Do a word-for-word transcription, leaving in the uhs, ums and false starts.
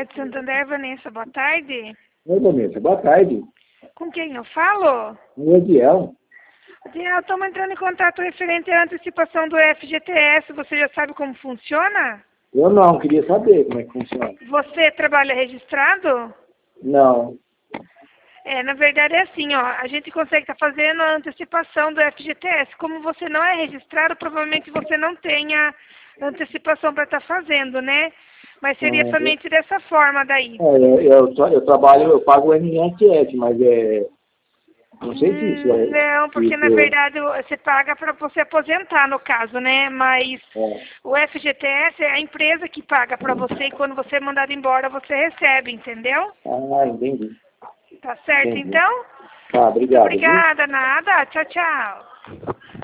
É de Santander, Vanessa, boa tarde. Oi, Vanessa, boa tarde. Com quem eu falo? O Ediel. Ediel, estamos entrando em contato referente à antecipação do F G T S. Você já sabe como funciona? Eu não, queria saber como é que funciona. Você trabalha registrado? Não. É, na verdade é assim, ó, a gente consegue estar fazendo a antecipação do F G T S. Como você não é registrado, provavelmente você não tenha antecipação para estar fazendo, né? Mas seria Ah, somente dessa forma daí. é, eu, eu, tra- eu trabalho, eu pago o I N S S, mas é... Não sei se isso é... Hum, Não, se porque isso na verdade você paga para você aposentar, no caso, né? Mas é. o F G T S é a empresa que paga para você e quando você é mandado embora você recebe, entendeu? Ah, entendi. Tá certo, Entendi. então? Tá, Muito obrigado, viu? obrigada, nada. Tchau, tchau.